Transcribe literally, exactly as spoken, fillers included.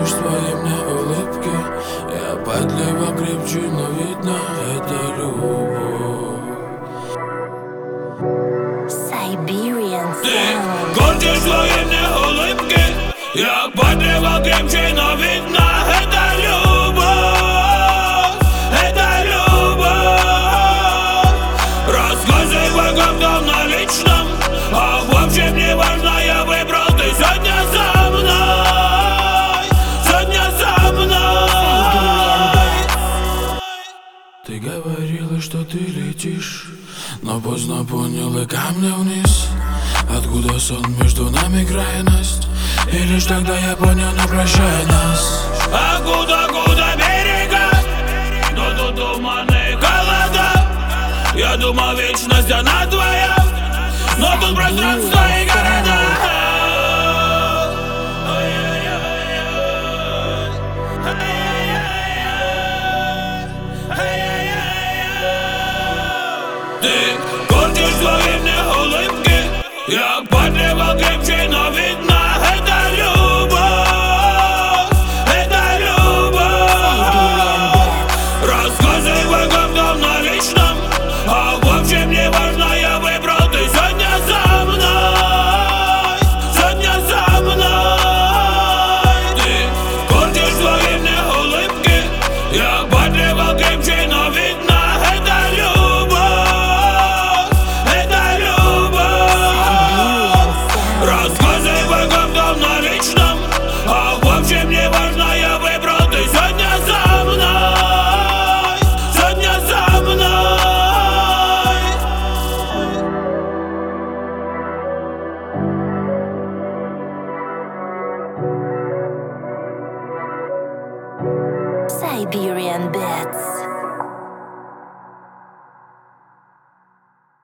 Портишь свои мне улыбки. Я подливо крепчу, но видно, это любовь. Siberian Ты sound. портишь свои мне улыбки. Я подливо крепче, но видно, это любовь. Это любовь. Рассказывай, как там на личном. А в общем не важно, я выбрал, ты сегодня со мной. Сегодня со мной. Ты говорила, что ты летишь, но поздно понял и камня вниз. Откуда сон между нами крайность? И лишь тогда я понял, не прощай нас. А куда, куда берега? Но тут туманы холода. Я думал, вечность она твоя, но тут пространство и города. Ты портишь свои мне улыбки. Я подливал крепче, но видно, это любовь. Это любовь. Рассказывай, как там на личном. А в общем не важно, я выбрал, ты сегодня со мной. Сегодня со мной. Ты портишь свои мне улыбки. Я подливал крепче, но видно, это любовь. Это любовь. Рассказывай, как там на личном. А в общем не важно, я выбрал, ты сегодня со мной. Сегодня со мной. Siberian Bats.